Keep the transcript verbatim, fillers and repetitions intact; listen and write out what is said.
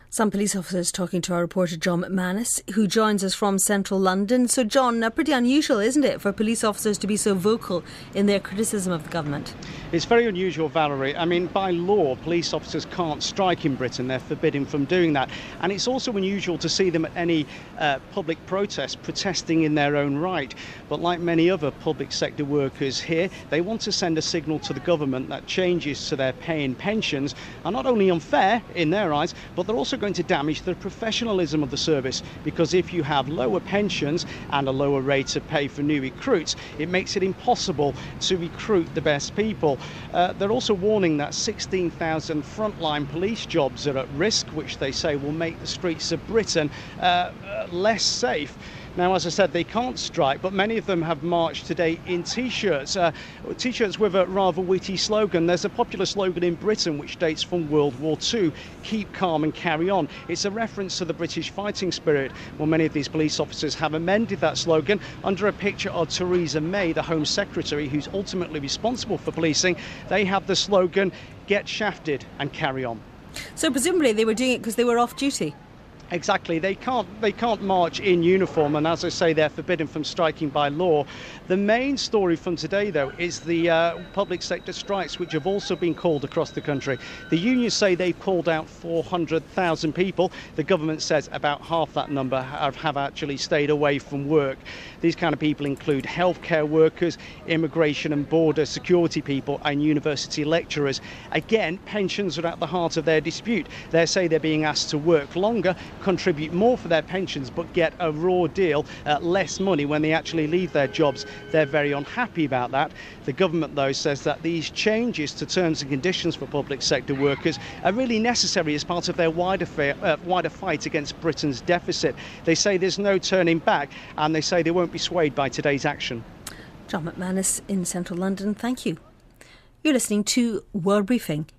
Some police officers talking to our reporter John McManus, who joins us from central London. So John, uh, pretty unusual, isn't it, for police officers to be so vocal in their criticism of the government? It's very unusual, Valerie. I mean, by law, police officers can't strike in Britain. They're forbidden from doing that. And it's also unusual to see them at any uh, public protest, protesting in their own right. But like many other public sector workers here, they want to send a signal to the government that changes to their pay and pensions are not only unfair in their eyes, but they're also going to damage the professionalism of the service, because if you have lower pensions and a lower rate of pay for new recruits, it makes it impossible to recruit the best people. Uh, they're also warning that sixteen thousand frontline police jobs are at risk, which they say will make the streets of Britain uh, uh, less safe. Now, as I said, they can't strike, but many of them have marched today in T-shirts, uh, T-shirts with a rather witty slogan. There's a popular slogan in Britain which dates from World War Two, "Keep calm and carry on." It's a reference to the British fighting spirit. Well, many of these police officers have amended that slogan under a picture of Theresa May, the Home Secretary, who's ultimately responsible for policing. They have the slogan, "Get shafted and carry on." So presumably they were doing it because they were off duty? Exactly. They can't they can't march in uniform, and as I say, they're forbidden from striking by law. The main story from today, though, is the uh, public sector strikes, which have also been called across the country. The unions say they've called out four hundred thousand people. The government says about half that number have, have actually stayed away from work. These kind of people include healthcare workers, immigration and border security people, and university lecturers. Again, pensions are at the heart of their dispute. They say they're being asked to work longer, contribute more for their pensions, but get a raw deal, uh, less money when they actually leave their jobs. They're very unhappy about that. The government, though, says that these changes to terms and conditions for public sector workers are really necessary as part of their wider, fa- uh, wider fight against Britain's deficit. They say there's no turning back, and they say they won't be swayed by today's action. John McManus in central London, thank you. You're listening to World Briefing